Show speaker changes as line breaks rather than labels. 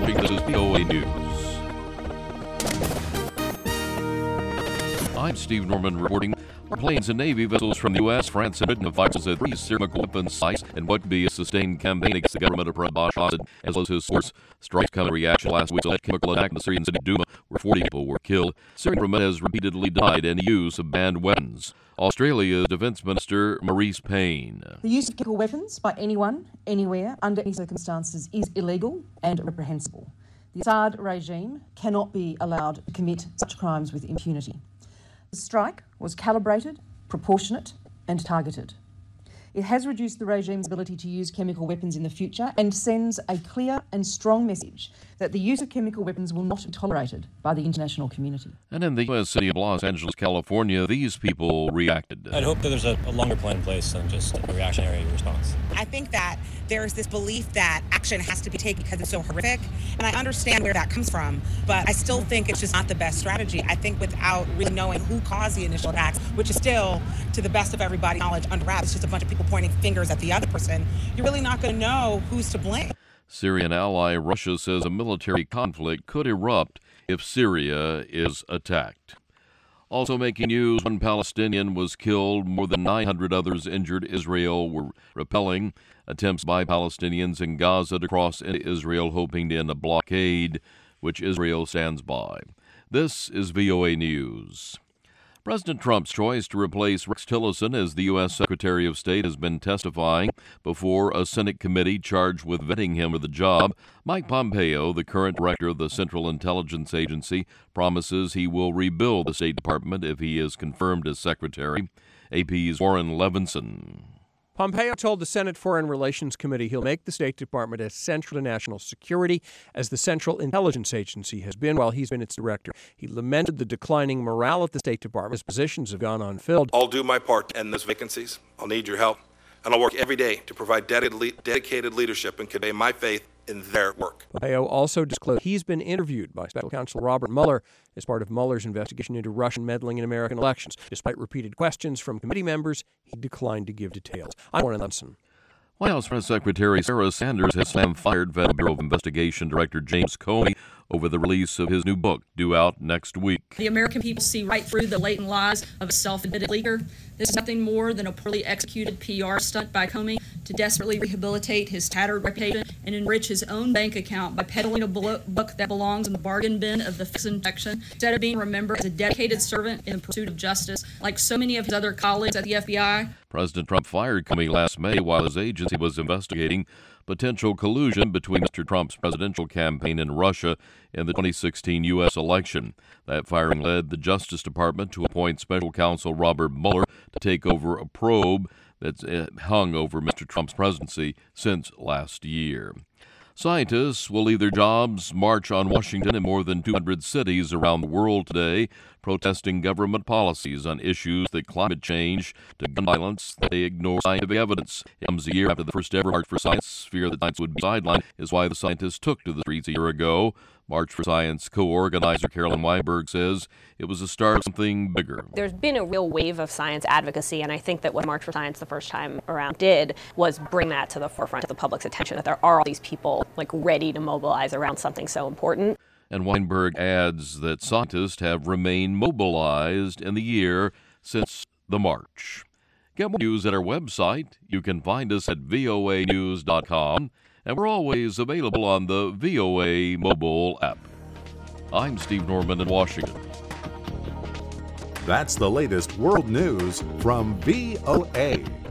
Washington, this is VOA News. I'm Steve Norman reporting. Planes and Navy vessels from the U.S., France, and Britain have fired at 3 chemical weapons sites in what could be a sustained campaign against the government of President Bashar al-Assad, as well as his source. Strikes come in reaction last week's chemical attack in the Syrian city Douma, where 40 people were killed. Syrian government has repeatedly denied any use of banned weapons. Australia's Defence Minister Marise Payne.
The use of chemical weapons by anyone, anywhere, under any circumstances is illegal and reprehensible. The Assad regime cannot be allowed to commit such crimes with impunity. The strike was calibrated, proportionate and targeted. It has reduced the regime's ability to use chemical weapons in the future and sends a clear and strong message that the use of chemical weapons will not be tolerated by the international community.
And in the U.S. city of Los Angeles, California, these people reacted.
I'd hope that there's a longer plan in place than just a reactionary response.
I think that there's this belief that action has to be taken because it's so horrific, and I understand where that comes from, but I still think it's just not the best strategy. I think without really knowing who caused the initial attacks, which is still, to the best of everybody's knowledge, under wraps, it's just a bunch of people pointing fingers at the other person, you're really not going to know who's to blame.
Syrian ally Russia says a military conflict could erupt if Syria is attacked. Also making news, one Palestinian was killed, more than 900 others injured. Israel were repelling attempts by Palestinians in Gaza to cross into Israel, hoping to end a blockade, which Israel stands by. This is VOA News. President Trump's choice to replace Rex Tillerson as the U.S. Secretary of State has been testifying before a Senate committee charged with vetting him for the job. Mike Pompeo, the current director of the Central Intelligence Agency, promises he will rebuild the State Department if he is confirmed as Secretary. AP's Warren Levinson.
Pompeo told the Senate Foreign Relations Committee he'll make the State Department as central to national security as the Central Intelligence Agency has been while he's been its director. He lamented the declining morale at the State Department as positions have gone unfilled.
I'll do my part to end those vacancies. I'll need your help, and I'll work every day to provide dedicated leadership and convey my faith in their work.
Pompeo also disclosed he's been interviewed by Special Counsel Robert Mueller as part of Mueller's investigation into Russian meddling in American elections. Despite repeated questions from committee members, he declined to give details. I'm Warren Levinson.
White House Press Secretary Sarah Sanders has fired Federal Bureau of Investigation Director James Comey over the release of his new book, due out next week.
The American people see right through the latent lies of a self-admitted leaker. This is nothing more than a poorly executed PR stunt by Comey to desperately rehabilitate his tattered reputation and enrich his own bank account by peddling a book that belongs in the bargain bin of the fiction section, instead of being remembered as a dedicated servant in the pursuit of justice, like so many of his other colleagues at the FBI.
President Trump fired Comey last May while his agency was investigating potential collusion between Mr. Trump's presidential campaign and Russia in the 2016 U.S. election. That firing led the Justice Department to appoint Special Counsel Robert Mueller to take over a probe that's hung over Mr. Trump's presidency since last year. Scientists will leave their jobs, march on Washington in more than 200 cities around the world today, protesting government policies on issues like climate change to gun violence that they ignore scientific evidence. It comes a year after the first ever March for Science. Fear that science would be sidelined is why the scientists took to the streets a year ago. March for Science co-organizer Carolyn Weinberg says it was the start of something bigger.
There's been a real wave of science advocacy, and I think that what March for Science the first time around did was bring that to the forefront of the public's attention, that there are all these people ready to mobilize around something so important.
And Weinberg adds that scientists have remained mobilized in the year since the march. Get more news at our website. You can find us at voanews.com. And we're always available on the VOA mobile app. I'm Steve Norman in Washington.
That's the latest world news from VOA.